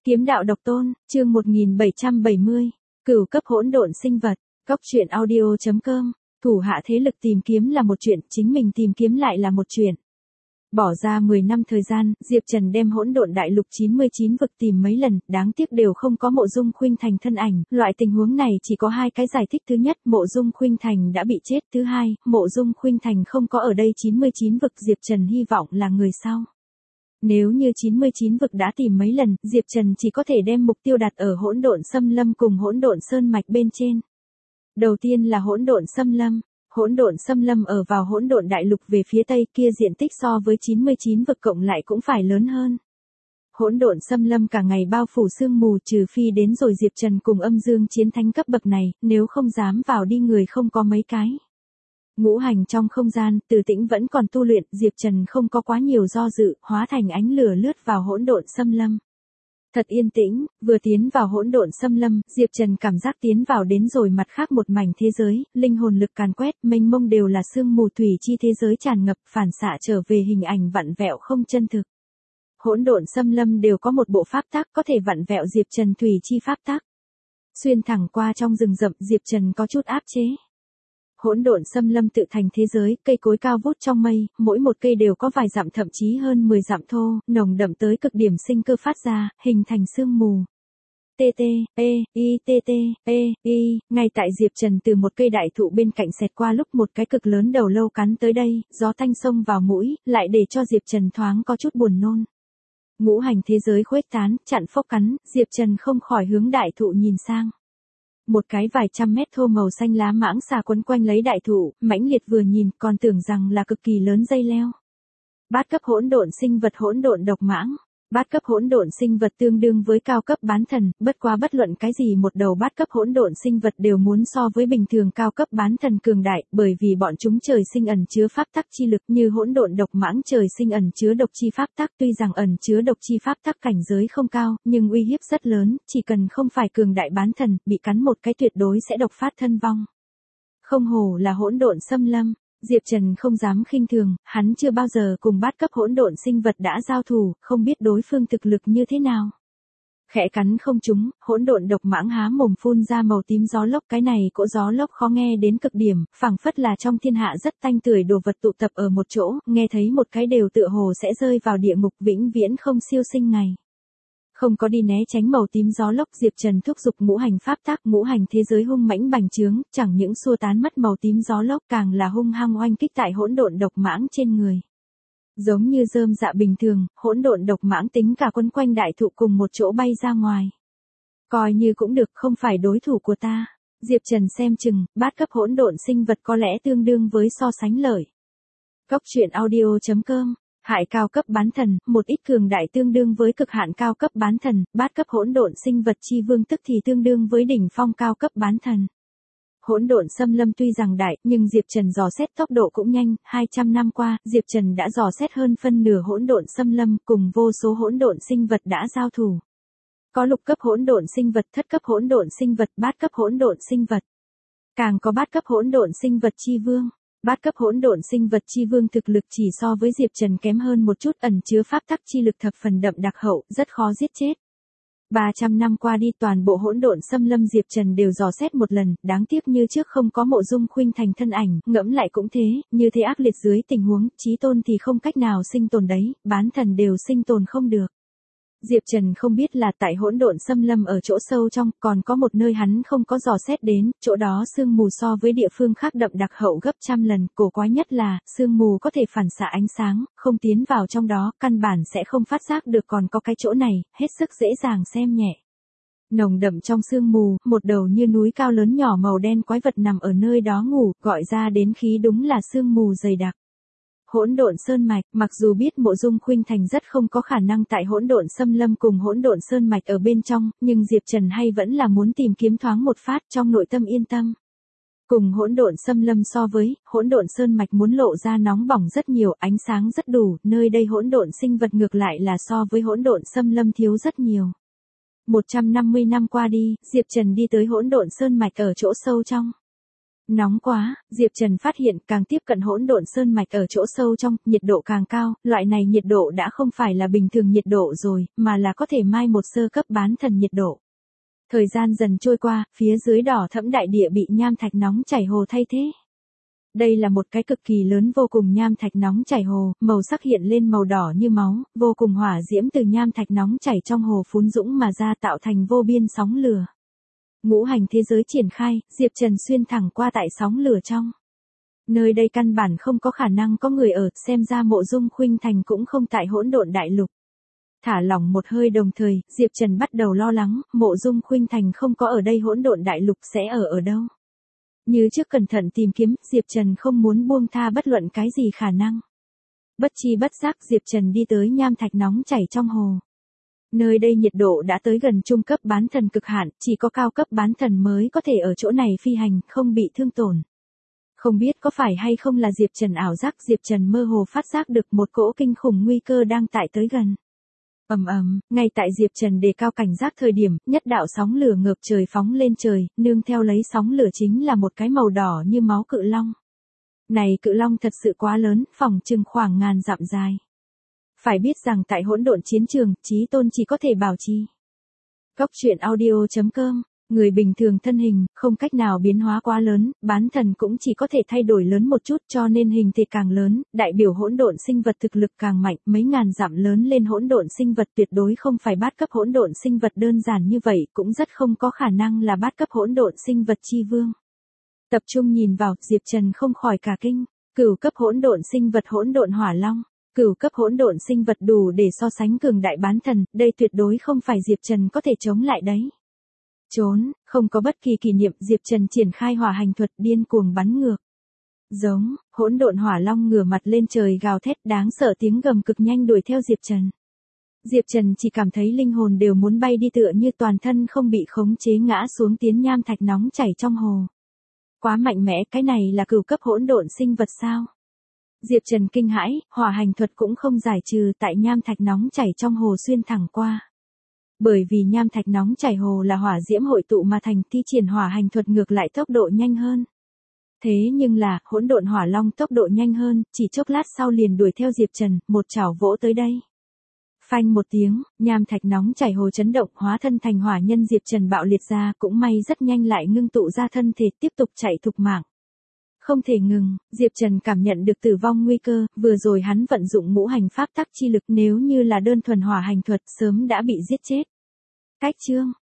Kiếm đạo độc tôn, chương 1770, cửu cấp hỗn độn sinh vật, Cốc truyện audio.com, thủ hạ thế lực tìm kiếm là một chuyện, chính mình tìm kiếm lại là một chuyện. Bỏ ra 10 năm thời gian, Diệp Trần đem hỗn độn đại lục 99 vực tìm mấy lần, đáng tiếc đều không có Mộ Dung Khuynh Thành thân ảnh, loại tình huống này chỉ có hai cái giải thích, thứ nhất, Mộ Dung Khuynh Thành đã bị chết, thứ hai, Mộ Dung Khuynh Thành không có ở đây 99 vực, Diệp Trần hy vọng là người sau. Nếu như 99 vực đã tìm mấy lần, Diệp Trần chỉ có thể đem mục tiêu đặt ở hỗn độn xâm lâm cùng hỗn độn sơn mạch bên trên. Đầu tiên là hỗn độn xâm lâm. Hỗn độn xâm lâm ở vào hỗn độn đại lục về phía tây, kia diện tích so với 99 vực cộng lại cũng phải lớn hơn. Hỗn độn xâm lâm cả ngày bao phủ sương mù, trừ phi đến rồi Diệp Trần cùng âm dương chiến thánh cấp bậc này, nếu không dám vào đi người không có mấy cái. Ngũ hành trong không gian, Từ Tĩnh vẫn còn tu luyện, Diệp Trần không có quá nhiều do dự, hóa thành ánh lửa lướt vào hỗn độn xâm lâm. Thật yên tĩnh, vừa tiến vào hỗn độn xâm lâm, Diệp Trần cảm giác tiến vào đến rồi mặt khác một mảnh thế giới, linh hồn lực càn quét, mênh mông đều là sương mù thủy chi thế giới tràn ngập, phản xạ trở về hình ảnh vặn vẹo không chân thực. Hỗn độn xâm lâm đều có một bộ pháp tắc có thể vặn vẹo Diệp Trần thủy chi pháp tắc. Xuyên thẳng qua trong rừng rậm, Diệp Trần có chút áp chế. Hỗn độn xâm lâm tự thành thế giới, cây cối cao vút trong mây, mỗi một cây đều có vài dặm thậm chí hơn 10 dặm thô, nồng đậm tới cực điểm sinh cơ phát ra, hình thành sương mù. Ngay tại Diệp Trần từ một cây đại thụ bên cạnh xẹt qua lúc một cái cực lớn đầu lâu cắn tới đây, gió tanh xông vào mũi, lại để cho Diệp Trần thoáng có chút buồn nôn. Ngũ hành thế giới khuếch tán, chặn phốc cắn, Diệp Trần không khỏi hướng đại thụ nhìn sang. Một cái vài trăm mét thô màu xanh lá mãng xà quấn quanh lấy đại thụ, mãnh liệt vừa nhìn còn tưởng rằng là cực kỳ lớn dây leo. Bát cấp hỗn độn sinh vật hỗn độn độc mãng. Bát cấp hỗn độn sinh vật tương đương với cao cấp bán thần, bất quá bất luận cái gì một đầu bát cấp hỗn độn sinh vật đều muốn so với bình thường cao cấp bán thần cường đại, bởi vì bọn chúng trời sinh ẩn chứa pháp tắc chi lực, như hỗn độn độc mãng trời sinh ẩn chứa độc chi pháp tắc, tuy rằng ẩn chứa độc chi pháp tắc cảnh giới không cao, nhưng uy hiếp rất lớn, chỉ cần không phải cường đại bán thần, bị cắn một cái tuyệt đối sẽ độc phát thân vong. Không hổ là hỗn độn xâm lâm. Diệp Trần không dám khinh thường, hắn chưa bao giờ cùng bát cấp hỗn độn sinh vật đã giao thủ, không biết đối phương thực lực như thế nào. Khẽ cắn không trúng, hỗn độn độc mãng há mồm phun ra màu tím gió lốc, cái này cỗ gió lốc khó nghe đến cực điểm, phảng phất là trong thiên hạ rất tanh tưởi đồ vật tụ tập ở một chỗ, nghe thấy một cái đều tựa hồ sẽ rơi vào địa ngục vĩnh viễn không siêu sinh ngày. Không có đi né tránh màu tím gió lốc, Diệp Trần thúc giục ngũ hành pháp tắc, ngũ hành thế giới hung mãnh bành trướng, chẳng những xua tán mất màu tím gió lốc, càng là hung hăng oanh kích tại hỗn độn độc mãng trên người. Giống như rơm dạ bình thường, hỗn độn độc mãng tính cả quấn quanh đại thụ cùng một chỗ bay ra ngoài. Coi như cũng được, không phải đối thủ của ta. Diệp Trần xem chừng, bát cấp hỗn độn sinh vật có lẽ tương đương với so sánh lợi. Cốc truyện audio.com. Hại cao cấp bán thần, một ít cường đại tương đương với cực hạn cao cấp bán thần, bát cấp hỗn độn sinh vật chi vương tức thì tương đương với đỉnh phong cao cấp bán thần. Hỗn độn xâm lâm tuy rằng đại, nhưng Diệp Trần dò xét tốc độ cũng nhanh, 200 năm qua, Diệp Trần đã dò xét hơn phân nửa hỗn độn xâm lâm, cùng vô số hỗn độn sinh vật đã giao thủ. Có lục cấp hỗn độn sinh vật, thất cấp hỗn độn sinh vật, bát cấp hỗn độn sinh vật. Càng có bát cấp hỗn độn sinh vật chi vương. Bát cấp hỗn độn sinh vật chi vương thực lực chỉ so với Diệp Trần kém hơn một chút, ẩn chứa pháp tắc chi lực thập phần đậm đặc hậu, rất khó giết chết. 300 năm qua đi, toàn bộ hỗn độn xâm lâm Diệp Trần đều dò xét một lần, đáng tiếc như trước không có Mộ Dung Khuynh Thành thân ảnh, ngẫm lại cũng thế, như thế ác liệt dưới tình huống, chí tôn thì không cách nào sinh tồn đấy, bán thần đều sinh tồn không được. Diệp Trần không biết là tại hỗn độn xâm lâm ở chỗ sâu trong, còn có một nơi hắn không có dò xét đến, chỗ đó sương mù so với địa phương khác đậm đặc hậu gấp trăm lần, cổ quái nhất là, sương mù có thể phản xạ ánh sáng, không tiến vào trong đó, căn bản sẽ không phát giác được, còn có cái chỗ này, hết sức dễ dàng xem nhẹ. Nồng đậm trong sương mù, một đầu như núi cao lớn nhỏ màu đen quái vật nằm ở nơi đó ngủ, gọi ra đến khí đúng là sương mù dày đặc. Hỗn độn sơn mạch, mặc dù biết Mộ Dung Khuynh Thành rất không có khả năng tại hỗn độn xâm lâm cùng hỗn độn sơn mạch ở bên trong, nhưng Diệp Trần hay vẫn là muốn tìm kiếm thoáng một phát, trong nội tâm yên tâm. Cùng hỗn độn xâm lâm so với, hỗn độn sơn mạch muốn lộ ra nóng bỏng rất nhiều, ánh sáng rất đủ, nơi đây hỗn độn sinh vật ngược lại là so với hỗn độn xâm lâm thiếu rất nhiều. 150 năm qua đi, Diệp Trần đi tới hỗn độn sơn mạch ở chỗ sâu trong. Nóng quá, Diệp Trần phát hiện càng tiếp cận hỗn độn sơn mạch ở chỗ sâu trong, nhiệt độ càng cao, loại này nhiệt độ đã không phải là bình thường nhiệt độ rồi, mà là có thể mai một sơ cấp bán thần nhiệt độ. Thời gian dần trôi qua, phía dưới đỏ thẫm đại địa bị nham thạch nóng chảy hồ thay thế. Đây là một cái cực kỳ lớn vô cùng nham thạch nóng chảy hồ, màu sắc hiện lên màu đỏ như máu, vô cùng hỏa diễm từ nham thạch nóng chảy trong hồ phún dũng mà ra tạo thành vô biên sóng lửa. Ngũ hành thế giới triển khai, Diệp Trần xuyên thẳng qua tại sóng lửa trong. Nơi đây căn bản không có khả năng có người ở, xem ra Mộ Dung Khuynh Thành cũng không tại hỗn độn đại lục. Thả lỏng một hơi đồng thời, Diệp Trần bắt đầu lo lắng, Mộ Dung Khuynh Thành không có ở đây hỗn độn đại lục sẽ ở đâu. Như trước cẩn thận tìm kiếm, Diệp Trần không muốn buông tha bất luận cái gì khả năng. Bất chi bất giác Diệp Trần đi tới nham thạch nóng chảy trong hồ. Nơi đây nhiệt độ đã tới gần trung cấp bán thần cực hạn, chỉ có cao cấp bán thần mới có thể ở chỗ này phi hành, không bị thương tổn. Không biết có phải hay không là Diệp Trần ảo giác, Diệp Trần mơ hồ phát giác được một cỗ kinh khủng nguy cơ đang tại tới gần. Ngay tại Diệp Trần đề cao cảnh giác thời điểm, nhất đạo sóng lửa ngợp trời phóng lên trời, nương theo lấy sóng lửa chính là một cái màu đỏ như máu cự long. Này cự long thật sự quá lớn, phỏng chừng khoảng ngàn dặm dài. Phải biết rằng tại hỗn độn chiến trường, chí tôn chỉ có thể bảo trì. Góc truyện audio.com, người bình thường thân hình, không cách nào biến hóa quá lớn, bán thần cũng chỉ có thể thay đổi lớn một chút cho nên hình thể càng lớn, đại biểu hỗn độn sinh vật thực lực càng mạnh, mấy ngàn dặm lớn lên hỗn độn sinh vật tuyệt đối không phải bát cấp hỗn độn sinh vật đơn giản như vậy, cũng rất không có khả năng là bát cấp hỗn độn sinh vật chi vương. Tập trung nhìn vào, Diệp Trần không khỏi cả kinh, cửu cấp hỗn độn sinh vật hỗn độn hỏa long. Cửu cấp hỗn độn sinh vật đủ để so sánh cường đại bán thần, đây tuyệt đối không phải Diệp Trần có thể chống lại đấy. Trốn, không có bất kỳ kỷ niệm, Diệp Trần triển khai hỏa hành thuật điên cuồng bắn ngược. Giống, hỗn độn hỏa long ngửa mặt lên trời gào thét đáng sợ tiếng gầm cực nhanh đuổi theo Diệp Trần. Diệp Trần chỉ cảm thấy linh hồn đều muốn bay đi tựa như toàn thân không bị khống chế ngã xuống tiến nham thạch nóng chảy trong hồ. Quá mạnh mẽ, cái này là cửu cấp hỗn độn sinh vật sao? Diệp Trần kinh hãi, hỏa hành thuật cũng không giải trừ tại nham thạch nóng chảy trong hồ xuyên thẳng qua. Bởi vì nham thạch nóng chảy hồ là hỏa diễm hội tụ mà thành, thi triển hỏa hành thuật ngược lại tốc độ nhanh hơn. Thế nhưng là, hỗn độn hỏa long tốc độ nhanh hơn, chỉ chốc lát sau liền đuổi theo Diệp Trần, một chảo vỗ tới đây. Phanh một tiếng, nham thạch nóng chảy hồ chấn động, hóa thân thành hỏa nhân Diệp Trần bạo liệt ra, cũng may rất nhanh lại ngưng tụ ra thân thể tiếp tục chạy thục mạng. Không thể ngừng, Diệp Trần cảm nhận được tử vong nguy cơ, vừa rồi hắn vận dụng ngũ hành pháp tắc chi lực, nếu như là đơn thuần hỏa hành thuật sớm đã bị giết chết. Cách chương